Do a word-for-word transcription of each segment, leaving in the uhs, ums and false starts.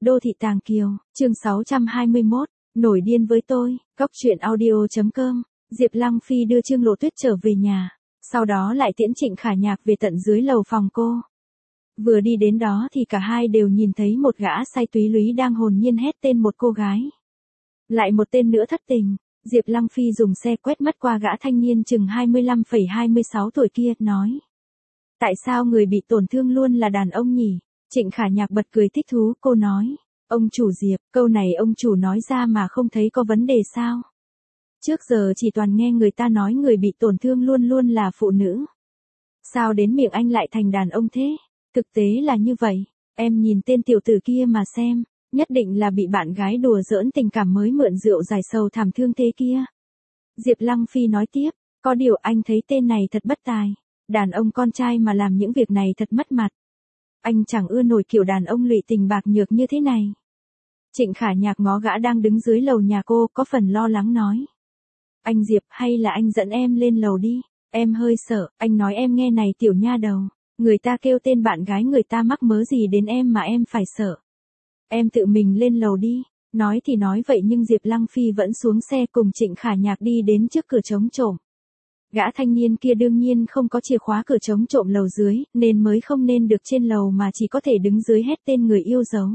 Đô thị Tàng Kiều, chương sáu trăm hai mươi mốt, nổi điên với tôi, Cóc truyện audio chấm com. Diệp Lăng Phi đưa Trương Lộ Tuyết trở về nhà, sau đó lại tiễn Trịnh Khả Nhạc về tận dưới lầu phòng cô. Vừa đi đến đó thì cả hai đều nhìn thấy một gã say túy lúy đang hồn nhiên hét tên một cô gái. Lại một tên nữa thất tình. Diệp Lăng Phi dùng xe quét mắt qua gã thanh niên chừng hai mươi lăm phẩy hai mươi sáu tuổi kia, nói. Tại sao người bị tổn thương luôn là đàn ông nhỉ? Trịnh Khả Nhạc bật cười thích thú, cô nói. Ông chủ Diệp, câu này ông chủ nói ra mà không thấy có vấn đề sao? Trước giờ chỉ toàn nghe người ta nói người bị tổn thương luôn luôn là phụ nữ. Sao đến miệng anh lại thành đàn ông thế? Thực tế là như vậy, em nhìn tên tiểu tử kia mà xem, nhất định là bị bạn gái đùa giỡn tình cảm mới mượn rượu giải sầu thảm thương thế kia. Diệp Lăng Phi nói tiếp, có điều anh thấy tên này thật bất tài, đàn ông con trai mà làm những việc này thật mất mặt. Anh chẳng ưa nổi kiểu đàn ông lụy tình bạc nhược như thế này. Trịnh Khả Nhạc ngó gã đang đứng dưới lầu nhà cô, có phần lo lắng nói. Anh Diệp, hay là anh dẫn em lên lầu đi, em hơi sợ. Anh nói em nghe này tiểu nha đầu, người ta kêu tên bạn gái người ta mắc mớ gì đến em mà em phải sợ. Em tự mình lên lầu đi. Nói thì nói vậy nhưng Diệp Lăng Phi vẫn xuống xe cùng Trịnh Khả Nhạc đi đến trước cửa trống trộm. Gã thanh niên kia đương nhiên không có chìa khóa cửa trống trộm lầu dưới, nên mới không nên được trên lầu mà chỉ có thể đứng dưới hét tên người yêu dấu.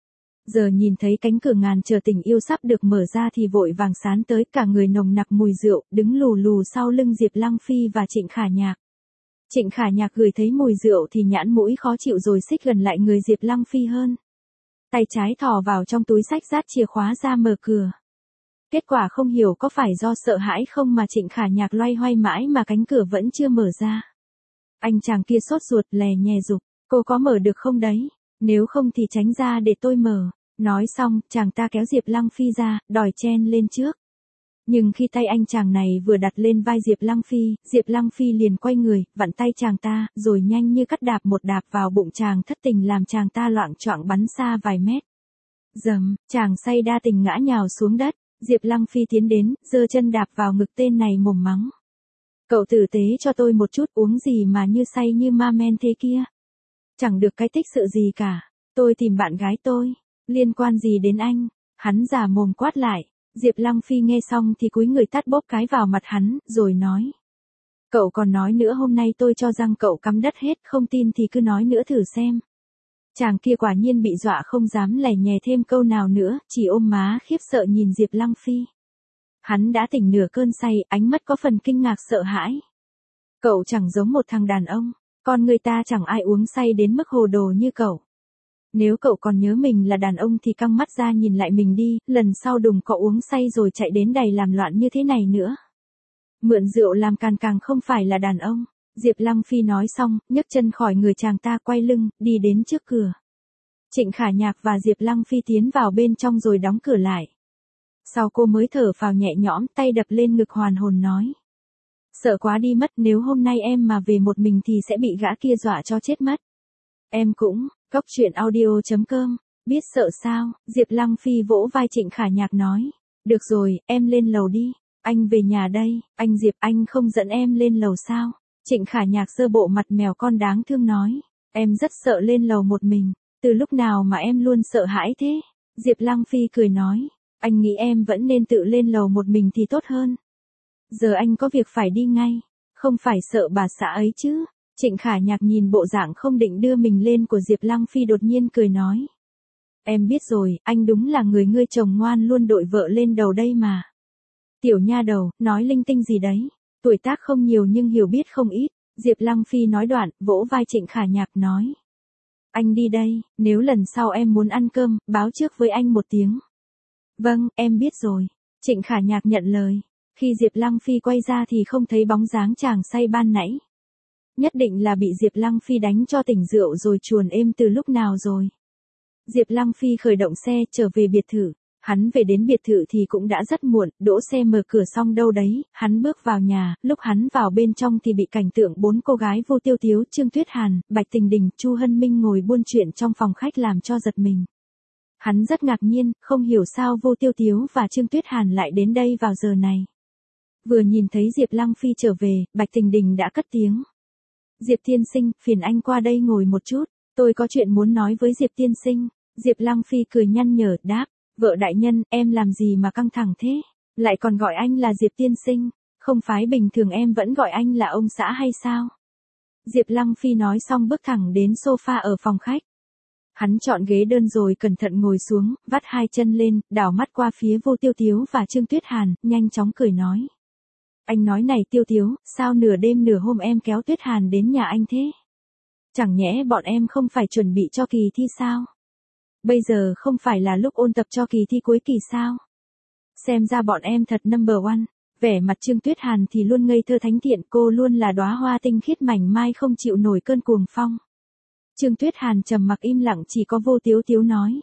Giờ nhìn thấy cánh cửa ngàn chờ tình yêu sắp được mở ra thì vội vàng sán tới, cả người nồng nặc mùi rượu, đứng lù lù sau lưng Diệp Lăng Phi và Trịnh Khả Nhạc. Trịnh Khả Nhạc gửi thấy mùi rượu thì nhãn mũi khó chịu rồi xích gần lại người Diệp Lăng Phi hơn. Tay trái thò vào trong túi xách rát chìa khóa ra mở cửa. Kết quả không hiểu có phải do sợ hãi không mà Trịnh Khả Nhạc loay hoay mãi mà cánh cửa vẫn chưa mở ra. Anh chàng kia sốt ruột lè nhè giục, cô có mở được không đấy? Nếu không thì tránh ra để tôi mở. Nói xong, chàng ta kéo Diệp Lăng Phi ra, đòi chen lên trước. Nhưng khi tay anh chàng này vừa đặt lên vai Diệp Lăng Phi, Diệp Lăng Phi liền quay người, vặn tay chàng ta, rồi nhanh như cắt đạp một đạp vào bụng chàng thất tình làm chàng ta loạng choạng bắn xa vài mét. Dầm, chàng say đa tình ngã nhào xuống đất, Diệp Lăng Phi tiến đến, giơ chân đạp vào ngực tên này mồm mắng. Cậu tử tế cho tôi một chút, uống gì mà như say như ma men thế kia. Chẳng được cái tích sự gì cả, tôi tìm bạn gái tôi, liên quan gì đến anh? Hắn giả mồm quát lại. Diệp Lăng Phi nghe xong thì cúi người tát bóp cái vào mặt hắn, rồi nói. Cậu còn nói nữa, hôm nay tôi cho rằng cậu cắm đất hết, không tin thì cứ nói nữa thử xem. Chàng kia quả nhiên bị dọa không dám lẻ nhè thêm câu nào nữa, chỉ ôm má khiếp sợ nhìn Diệp Lăng Phi. Hắn đã tỉnh nửa cơn say, ánh mắt có phần kinh ngạc sợ hãi. Cậu chẳng giống một thằng đàn ông, con người ta chẳng ai uống say đến mức hồ đồ như cậu. Nếu cậu còn nhớ mình là đàn ông thì căng mắt ra nhìn lại mình đi, lần sau đừng có uống say rồi chạy đến đầy làm loạn như thế này nữa. Mượn rượu làm càn càng không phải là đàn ông. Diệp Lăng Phi nói xong, nhấc chân khỏi người chàng ta, quay lưng, đi đến trước cửa. Trịnh Khả Nhạc và Diệp Lăng Phi tiến vào bên trong rồi đóng cửa lại. Sau cô mới thở phào nhẹ nhõm, tay đập lên ngực hoàn hồn nói. Sợ quá đi mất, nếu hôm nay em mà về một mình thì sẽ bị gã kia dọa cho chết mất. Em cũng. Cóc truyện audio chấm com, biết sợ sao? Diệp Lăng Phi vỗ vai Trịnh Khả Nhạc nói. Được rồi, em lên lầu đi, anh về nhà đây. Anh Diệp, anh không dẫn em lên lầu sao? Trịnh Khả Nhạc giơ bộ mặt mèo con đáng thương nói. Em rất sợ lên lầu một mình, từ lúc nào mà em luôn sợ hãi thế? Diệp Lăng Phi cười nói. Anh nghĩ em vẫn nên tự lên lầu một mình thì tốt hơn. Giờ anh có việc phải đi ngay, không phải sợ bà xã ấy chứ? Trịnh Khả Nhạc nhìn bộ dạng không định đưa mình lên của Diệp Lăng Phi đột nhiên cười nói. Em biết rồi, anh đúng là người ngươi chồng ngoan luôn đội vợ lên đầu đây mà. Tiểu nha đầu, nói linh tinh gì đấy, tuổi tác không nhiều nhưng hiểu biết không ít. Diệp Lăng Phi nói đoạn, vỗ vai Trịnh Khả Nhạc nói. Anh đi đây, nếu lần sau em muốn ăn cơm, báo trước với anh một tiếng. Vâng, em biết rồi. Trịnh Khả Nhạc nhận lời. Khi Diệp Lăng Phi quay ra thì không thấy bóng dáng chàng say ban nãy. Nhất định là bị Diệp Lăng Phi đánh cho tỉnh rượu rồi chuồn êm từ lúc nào rồi. Diệp Lăng Phi khởi động xe trở về biệt thự. Hắn về đến biệt thự thì cũng đã rất muộn, đỗ xe mở cửa xong đâu đấy, hắn bước vào nhà, lúc hắn vào bên trong thì bị cảnh tượng bốn cô gái Vô Tiêu Tiếu, Trương Tuyết Hàn, Bạch Tình Đình, Chu Hân Minh ngồi buôn chuyện trong phòng khách làm cho giật mình. Hắn rất ngạc nhiên, không hiểu sao Vô Tiêu Tiếu và Trương Tuyết Hàn lại đến đây vào giờ này. Vừa nhìn thấy Diệp Lăng Phi trở về, Bạch Tình Đình đã cất tiếng. Diệp tiên sinh, phiền anh qua đây ngồi một chút, tôi có chuyện muốn nói với Diệp tiên sinh. Diệp Lăng Phi cười nhăn nhở, đáp, vợ đại nhân, em làm gì mà căng thẳng thế? Lại còn gọi anh là Diệp tiên sinh, không phái bình thường em vẫn gọi anh là ông xã hay sao? Diệp Lăng Phi nói xong bước thẳng đến sofa ở phòng khách. Hắn chọn ghế đơn rồi cẩn thận ngồi xuống, vắt hai chân lên, đảo mắt qua phía Vô Tiêu Tiếu và Trương Tuyết Hàn, nhanh chóng cười nói. Anh nói này Tiêu Tiếu, sao nửa đêm nửa hôm em kéo Tuyết Hàn đến nhà anh thế? Chẳng nhẽ bọn em không phải chuẩn bị cho kỳ thi sao? Bây giờ không phải là lúc ôn tập cho kỳ thi cuối kỳ sao? Xem ra bọn em thật number one. Vẻ mặt Trương Tuyết Hàn thì luôn ngây thơ thánh thiện, cô luôn là đóa hoa tinh khiết mảnh mai không chịu nổi cơn cuồng phong. Trương Tuyết Hàn trầm mặc im lặng, chỉ có Vô Tiếu Tiếu nói.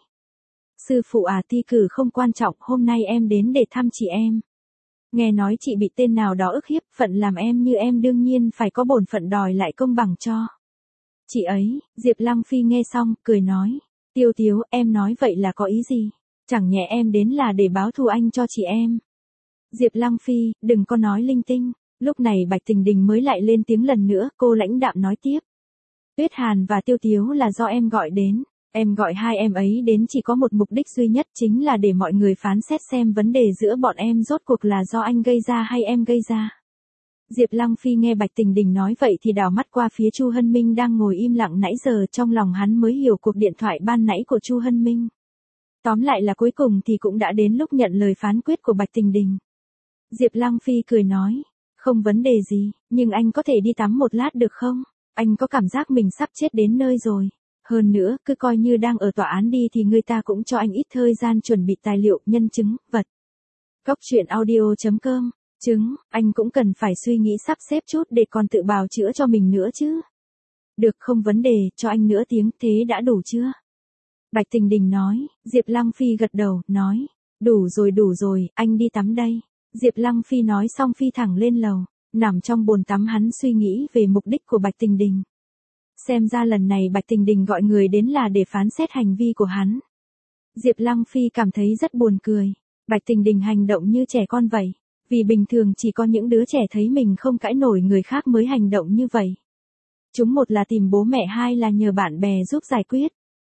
Sư phụ à, thi cử không quan trọng, hôm nay em đến để thăm chị em. Nghe nói chị bị tên nào đó ức hiếp, phận làm em như em đương nhiên phải có bổn phận đòi lại công bằng cho chị ấy. Diệp Lăng Phi nghe xong, cười nói. Tiêu Tiếu, em nói vậy là có ý gì? Chẳng nhẽ em đến là để báo thù anh cho chị em? Diệp Lăng Phi, đừng có nói linh tinh. Lúc này Bạch Tình Đình mới lại lên tiếng lần nữa, cô lãnh đạm nói tiếp. Tuyết Hàn và Tiêu Tiếu là do em gọi đến. Em gọi hai em ấy đến chỉ có một mục đích duy nhất, chính là để mọi người phán xét xem vấn đề giữa bọn em rốt cuộc là do anh gây ra hay em gây ra. Diệp Lăng Phi nghe Bạch Tình Đình nói vậy thì đảo mắt qua phía Chu Hân Minh đang ngồi im lặng nãy giờ, trong lòng hắn mới hiểu cuộc điện thoại ban nãy của Chu Hân Minh. Tóm lại là cuối cùng thì cũng đã đến lúc nhận lời phán quyết của Bạch Tình Đình. Diệp Lăng Phi cười nói, không vấn đề gì, nhưng anh có thể đi tắm một lát được không? Anh có cảm giác mình sắp chết đến nơi rồi. Hơn nữa, cứ coi như đang ở tòa án đi thì người ta cũng cho anh ít thời gian chuẩn bị tài liệu, nhân chứng, vật. Góc truyện audio chấm com, chứng, anh cũng cần phải suy nghĩ sắp xếp chút để còn tự bào chữa cho mình nữa chứ. Được, không vấn đề, cho anh nửa tiếng, thế đã đủ chưa? Bạch Tình Đình nói. Diệp Lăng Phi gật đầu, nói, đủ rồi đủ rồi, anh đi tắm đây. Diệp Lăng Phi nói xong phi thẳng lên lầu, nằm trong bồn tắm hắn suy nghĩ về mục đích của Bạch Tình Đình. Xem ra lần này Bạch Tình Đình gọi người đến là để phán xét hành vi của hắn. Diệp Lăng Phi cảm thấy rất buồn cười. Bạch Tình Đình hành động như trẻ con vậy. Vì bình thường chỉ có những đứa trẻ thấy mình không cãi nổi người khác mới hành động như vậy. Chúng một là tìm bố mẹ, hai là nhờ bạn bè giúp giải quyết.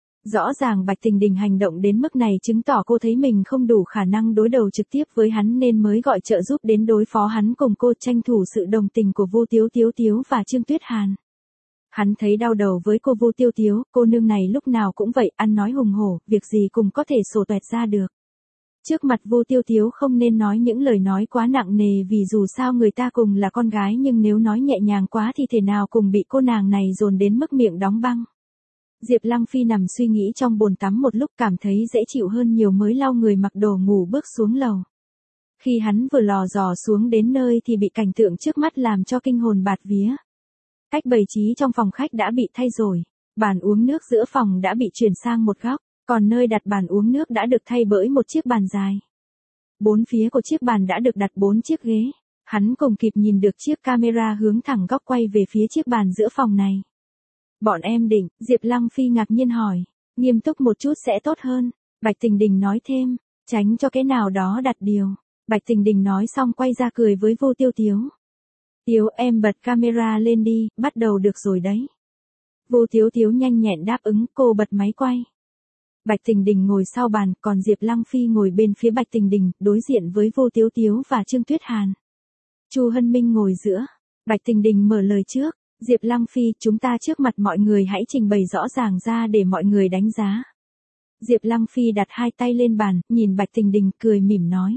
Rõ ràng Bạch Tình Đình hành động đến mức này chứng tỏ cô thấy mình không đủ khả năng đối đầu trực tiếp với hắn nên mới gọi trợ giúp đến đối phó hắn, cùng cô tranh thủ sự đồng tình của Vô Tiếu Tiếu Tiếu và Trương Tuyết Hàn. Hắn thấy đau đầu với cô Vô Tiêu Tiếu, cô nương này lúc nào cũng vậy, ăn nói hùng hổ, việc gì cũng có thể sổ tuẹt ra được. Trước mặt Vô Tiêu Tiếu không nên nói những lời nói quá nặng nề, vì dù sao người ta cùng là con gái, nhưng nếu nói nhẹ nhàng quá thì thể nào cùng bị cô nàng này dồn đến mức miệng đóng băng. Diệp Lăng Phi nằm suy nghĩ trong bồn tắm một lúc, cảm thấy dễ chịu hơn nhiều mới lau người mặc đồ ngủ bước xuống lầu. Khi hắn vừa lò dò xuống đến nơi thì bị cảnh tượng trước mắt làm cho kinh hồn bạt vía. Cách bày trí trong phòng khách đã bị thay rồi, bàn uống nước giữa phòng đã bị chuyển sang một góc, còn nơi đặt bàn uống nước đã được thay bởi một chiếc bàn dài. Bốn phía của chiếc bàn đã được đặt bốn chiếc ghế, hắn cùng kịp nhìn được chiếc camera hướng thẳng góc quay về phía chiếc bàn giữa phòng này. Bọn em định, Diệp Lăng Phi ngạc nhiên hỏi, nghiêm túc một chút sẽ tốt hơn. Bạch Tình Đình nói thêm, tránh cho cái nào đó đặt điều. Bạch Tình Đình nói xong quay ra cười với Vô Tiêu Tiếu. Tiếu, em bật camera lên đi, bắt đầu được rồi đấy. Vô Tiếu Tiếu nhanh nhẹn đáp ứng, cô bật máy quay. Bạch Tình Đình ngồi sau bàn, còn Diệp Lăng Phi ngồi bên phía Bạch Tình Đình, đối diện với Vô Tiếu Tiếu và Trương Tuyết Hàn. Chu Hân Minh ngồi giữa. Bạch Tình Đình mở lời trước. Diệp Lăng Phi, chúng ta trước mặt mọi người hãy trình bày rõ ràng ra để mọi người đánh giá. Diệp Lăng Phi đặt hai tay lên bàn, nhìn Bạch Tình Đình, cười mỉm nói.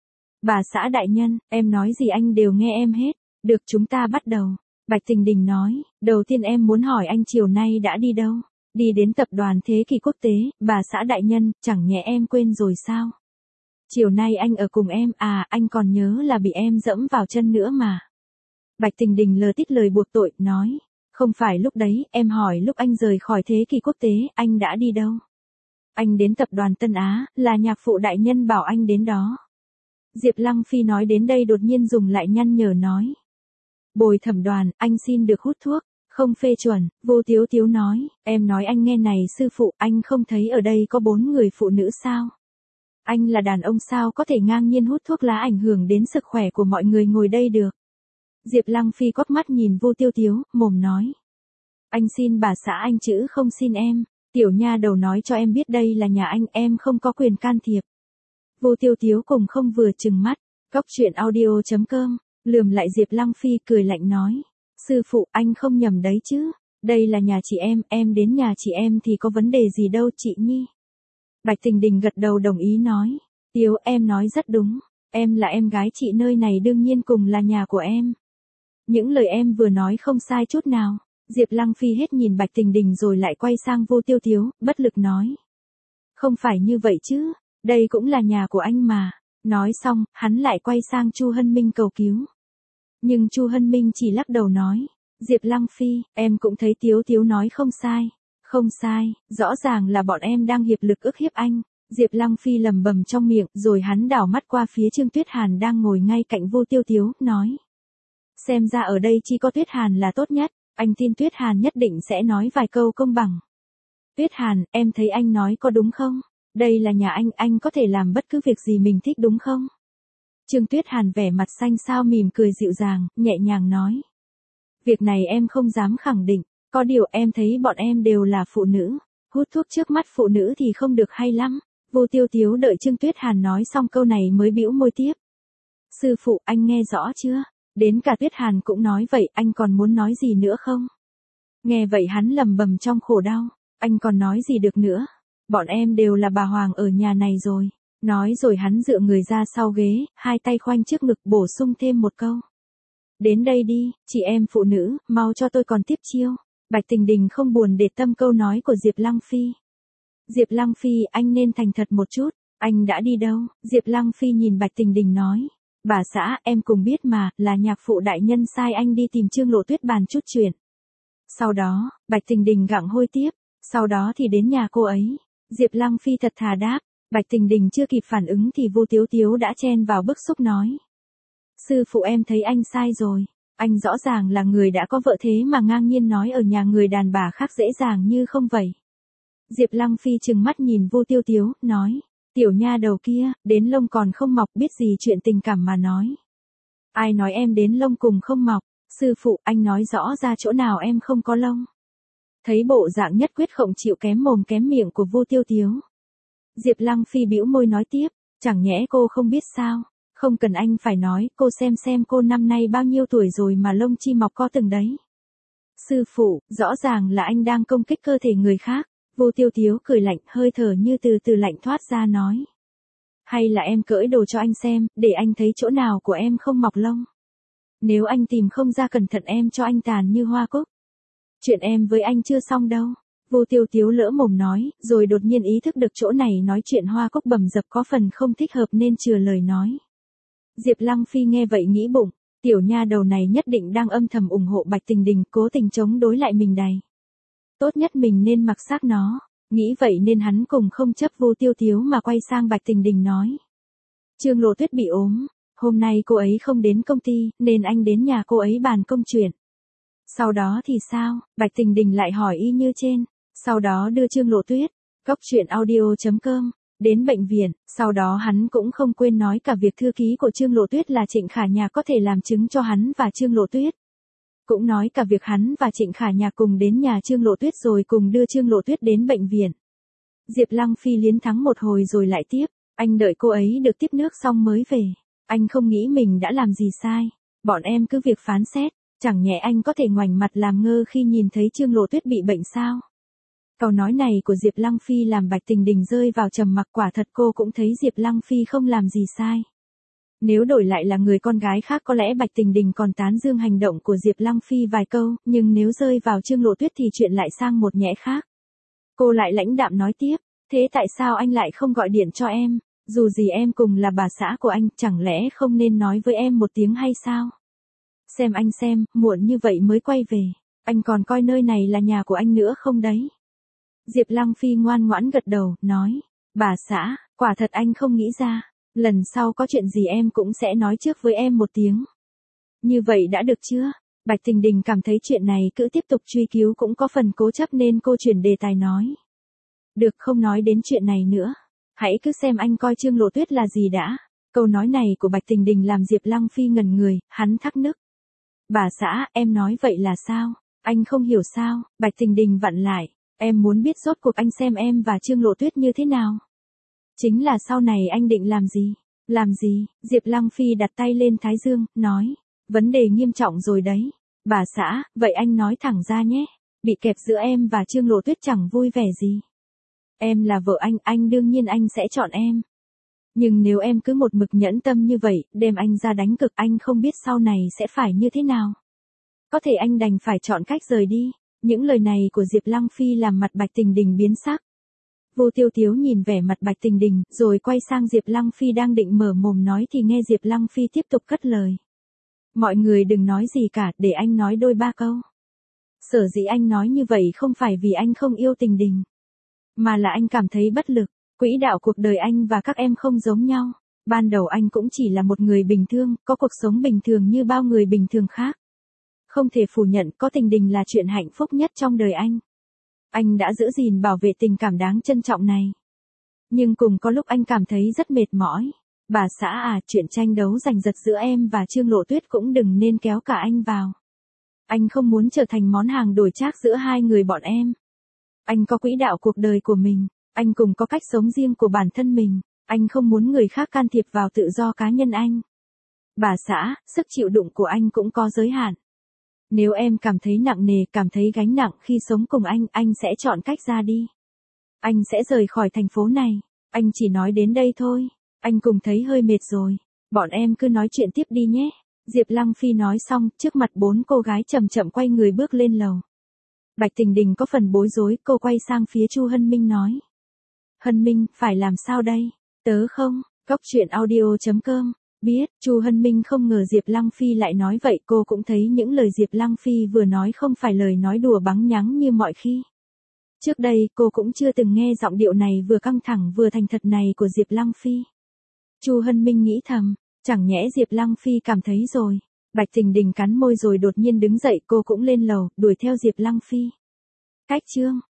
Bà xã đại nhân, em nói gì anh đều nghe em hết. Được, chúng ta bắt đầu. Bạch Tình Đình nói, đầu tiên em muốn hỏi anh chiều nay đã đi đâu? Đi đến tập đoàn Thế Kỷ Quốc tế, bà xã đại nhân, chẳng nhẽ em quên rồi sao? Chiều nay anh ở cùng em, à, anh còn nhớ là bị em dẫm vào chân nữa mà. Bạch Tình Đình lờ tít lời buộc tội, nói, không phải lúc đấy, em hỏi lúc anh rời khỏi Thế Kỷ Quốc tế, anh đã đi đâu? Anh đến tập đoàn Tân Á, là nhạc phụ đại nhân bảo anh đến đó. Diệp Lăng Phi nói đến đây đột nhiên dùng lại nhăn nhở nói. Bồi thẩm đoàn, anh xin được hút thuốc, không phê chuẩn. Vô Tiếu Tiếu nói, em nói anh nghe này sư phụ, anh không thấy ở đây có bốn người phụ nữ sao? Anh là đàn ông sao có thể ngang nhiên hút thuốc lá ảnh hưởng đến sức khỏe của mọi người ngồi đây được? Diệp Lăng Phi quắc mắt nhìn Vô Tiêu Tiếu, mồm nói. Anh xin bà xã anh chứ không xin em. Tiểu nha đầu nói cho em biết đây là nhà anh, em không có quyền can thiệp. Vô Tiêu Tiếu cùng không vừa trừng mắt, Cóc truyện audio chấm com, lườm lại Diệp Lăng Phi cười lạnh nói. Sư phụ, anh không nhầm đấy chứ, đây là nhà chị em, em đến nhà chị em thì có vấn đề gì đâu chị Nhi. Bạch Tình Đình gật đầu đồng ý nói. Tiếu, em nói rất đúng, em là em gái chị, nơi này đương nhiên cùng là nhà của em. Những lời em vừa nói không sai chút nào. Diệp Lăng Phi hết nhìn Bạch Tình Đình rồi lại quay sang Vô Tiêu Tiếu, bất lực nói. Không phải như vậy chứ, đây cũng là nhà của anh mà. Nói xong, hắn lại quay sang Chu Hân Minh cầu cứu. Nhưng Chu Hân Minh chỉ lắc đầu nói. Diệp Lăng Phi, em cũng thấy Tiếu Tiếu nói không sai. Không sai, rõ ràng là bọn em đang hiệp lực ức hiếp anh. Diệp Lăng Phi lầm bầm trong miệng, rồi hắn đảo mắt qua phía Trương Tuyết Hàn đang ngồi ngay cạnh Vô Tiêu Tiếu, nói. Xem ra ở đây chỉ có Tuyết Hàn là tốt nhất, anh tin Tuyết Hàn nhất định sẽ nói vài câu công bằng. Tuyết Hàn, em thấy anh nói có đúng không? Đây là nhà anh, anh có thể làm bất cứ việc gì mình thích đúng không? Trương Tuyết Hàn vẻ mặt xanh xao mỉm cười dịu dàng, nhẹ nhàng nói. Việc này em không dám khẳng định, có điều em thấy bọn em đều là phụ nữ, hút thuốc trước mắt phụ nữ thì không được hay lắm. Vô Tiêu Tiếu đợi Trương Tuyết Hàn nói xong câu này mới bĩu môi tiếp. Sư phụ, anh nghe rõ chưa? Đến cả Tuyết Hàn cũng nói vậy, anh còn muốn nói gì nữa không? Nghe vậy hắn lầm bầm trong khổ đau, anh còn nói gì được nữa? Bọn em đều là bà Hoàng ở nhà này rồi. Nói rồi hắn dựa người ra sau ghế, hai tay khoanh trước ngực bổ sung thêm một câu. Đến đây đi, chị em phụ nữ, mau cho tôi còn tiếp chiêu. Bạch Tình Đình không buồn để tâm câu nói của Diệp Lăng Phi. Diệp Lăng Phi, anh nên thành thật một chút, anh đã đi đâu? Diệp Lăng Phi nhìn Bạch Tình Đình nói. Bà xã, em cùng biết mà, là nhạc phụ đại nhân sai anh đi tìm Trương Lộ Tuyết bàn chút chuyện. Sau đó, Bạch Tình Đình gặng hôi tiếp, sau đó thì đến nhà cô ấy. Diệp Lăng Phi thật thà đáp, Bạch Tình Đình chưa kịp phản ứng thì Vô Tiếu Tiếu đã chen vào bức xúc nói. Sư phụ, em thấy anh sai rồi, anh rõ ràng là người đã có vợ thế mà ngang nhiên nói ở nhà người đàn bà khác dễ dàng như không vậy. Diệp Lăng Phi trừng mắt nhìn Vô Tiêu Tiếu, nói. Tiểu nha đầu kia, đến lông còn không mọc, biết gì chuyện tình cảm mà nói. Ai nói em đến lông cùng không mọc? Sư phụ, anh nói rõ ra chỗ nào em không có lông. Thấy bộ dạng nhất quyết không chịu kém mồm kém miệng của Vô Tiêu Tiếu. Diệp Lăng Phi bĩu môi nói tiếp, chẳng nhẽ cô không biết sao? Không cần anh phải nói, cô xem xem cô năm nay bao nhiêu tuổi rồi mà lông chi mọc có từng đấy. Sư phụ, rõ ràng là anh đang công kích cơ thể người khác. Vô Tiêu Tiếu cười lạnh, hơi thở như từ từ lạnh thoát ra nói. Hay là em cởi đồ cho anh xem, để anh thấy chỗ nào của em không mọc lông. Nếu anh tìm không ra cẩn thận em cho anh tàn như hoa cúc. Chuyện em với anh chưa xong đâu. Vô Tiêu Tiếu lỡ mồm nói, rồi đột nhiên ý thức được chỗ này nói chuyện hoa cúc bầm dập có phần không thích hợp nên chừa lời nói. Diệp Lăng Phi nghe vậy nghĩ bụng, tiểu nha đầu này nhất định đang âm thầm ủng hộ Bạch Tình Đình, cố tình chống đối lại mình đây. Tốt nhất mình nên mặc xác nó, nghĩ vậy nên hắn cùng không chấp Vô Tiêu Tiếu mà quay sang Bạch Tình Đình nói. Trương Lộ Tuyết bị ốm, hôm nay cô ấy không đến công ty, nên anh đến nhà cô ấy bàn công chuyện. Sau đó thì sao? Bạch Tình Đình lại hỏi y như trên, sau đó đưa Trương Lộ Tuyết, Cóc truyện audio chấm com, đến bệnh viện, sau đó hắn cũng không quên nói cả việc thư ký của Trương Lộ Tuyết là Trịnh Khả Nhạc có thể làm chứng cho hắn và Trương Lộ Tuyết. Cũng nói cả việc hắn và Trịnh Khả Nhạc cùng đến nhà Trương Lộ Tuyết rồi cùng đưa Trương Lộ Tuyết đến bệnh viện. Diệp Lăng Phi liến thắng một hồi rồi lại tiếp, anh đợi cô ấy được tiếp nước xong mới về. Anh không nghĩ mình đã làm gì sai, bọn em cứ việc phán xét, chẳng nhẽ anh có thể ngoảnh mặt làm ngơ khi nhìn thấy Trương Lộ Tuyết bị bệnh sao? Câu nói này của Diệp Lăng Phi làm Bạch Tình Đình rơi vào trầm mặc, quả thật cô cũng thấy Diệp Lăng Phi không làm gì sai. Nếu đổi lại là người con gái khác có lẽ Bạch Tình Đình còn tán dương hành động của Diệp Lăng Phi vài câu, nhưng nếu rơi vào Trương Lộ Tuyết thì chuyện lại sang một nhẽ khác. Cô lại lãnh đạm nói tiếp, thế tại sao anh lại không gọi điện cho em, dù gì em cùng là bà xã của anh, chẳng lẽ không nên nói với em một tiếng hay sao? Xem anh xem, muộn như vậy mới quay về, anh còn coi nơi này là nhà của anh nữa không đấy? Diệp Lăng Phi ngoan ngoãn gật đầu, nói, bà xã, quả thật anh không nghĩ ra. Lần sau có chuyện gì em cũng sẽ nói trước với em một tiếng. Như vậy đã được chưa? Bạch Tình Đình cảm thấy chuyện này cứ tiếp tục truy cứu cũng có phần cố chấp nên cô chuyển đề tài nói. Được, không nói đến chuyện này nữa. Hãy cứ xem anh coi Trương Lộ Tuyết là gì đã. Câu nói này của Bạch Tình Đình làm Diệp Lăng Phi ngẩn người, hắn thắc nức. Bà xã, em nói vậy là sao? Anh không hiểu sao? Bạch Tình Đình vặn lại. Em muốn biết rốt cuộc anh xem em và Trương Lộ Tuyết như thế nào. Chính là sau này anh định làm gì? Làm gì? Diệp Lăng Phi đặt tay lên thái dương, nói. Vấn đề nghiêm trọng rồi đấy. Bà xã, vậy anh nói thẳng ra nhé. Bị kẹp giữa em và Trương Lộ Tuyết chẳng vui vẻ gì. Em là vợ anh, anh đương nhiên anh sẽ chọn em. Nhưng nếu em cứ một mực nhẫn tâm như vậy, đem anh ra đánh cực, anh không biết sau này sẽ phải như thế nào. Có thể anh đành phải chọn cách rời đi. Những lời này của Diệp Lăng Phi làm mặt Bạch Tình Đình biến sắc. Vô Tiêu Tiếu nhìn vẻ mặt Bạch Tình Đình, rồi quay sang Diệp Lăng Phi đang định mở mồm nói thì nghe Diệp Lăng Phi tiếp tục cất lời. Mọi người đừng nói gì cả, để anh nói đôi ba câu. Sở dĩ anh nói như vậy không phải vì anh không yêu Tình Đình, mà là anh cảm thấy bất lực. Quỹ đạo cuộc đời anh và các em không giống nhau. Ban đầu anh cũng chỉ là một người bình thường, có cuộc sống bình thường như bao người bình thường khác. Không thể phủ nhận có Tình Đình là chuyện hạnh phúc nhất trong đời anh. Anh đã giữ gìn bảo vệ tình cảm đáng trân trọng này. Nhưng cùng có lúc anh cảm thấy rất mệt mỏi. Bà xã à, chuyện tranh đấu giành giật giữa em và Trương Lộ Tuyết cũng đừng nên kéo cả anh vào. Anh không muốn trở thành món hàng đổi trác giữa hai người bọn em. Anh có quỹ đạo cuộc đời của mình. Anh cùng có cách sống riêng của bản thân mình. Anh không muốn người khác can thiệp vào tự do cá nhân anh. Bà xã, sức chịu đựng của anh cũng có giới hạn. Nếu em cảm thấy nặng nề, cảm thấy gánh nặng khi sống cùng anh, anh sẽ chọn cách ra đi. Anh sẽ rời khỏi thành phố này. Anh chỉ nói đến đây thôi. Anh cùng thấy hơi mệt rồi. Bọn em cứ nói chuyện tiếp đi nhé. Diệp Lăng Phi nói xong, trước mặt bốn cô gái chậm chậm quay người bước lên lầu. Bạch Tình Đình có phần bối rối, cô quay sang phía Chu Hân Minh nói. Hân Minh, phải làm sao đây? Tớ không, Cóc Truyện Audio chấm com. Biết, Chu Hân Minh không ngờ Diệp Lăng Phi lại nói vậy, cô cũng thấy những lời Diệp Lăng Phi vừa nói không phải lời nói đùa bắn nhắng như mọi khi. Trước đây, cô cũng chưa từng nghe giọng điệu này vừa căng thẳng vừa thành thật này của Diệp Lăng Phi. Chu Hân Minh nghĩ thầm, chẳng nhẽ Diệp Lăng Phi cảm thấy rồi. Bạch Tình Đình cắn môi rồi đột nhiên đứng dậy, cô cũng lên lầu, đuổi theo Diệp Lăng Phi. Cách chương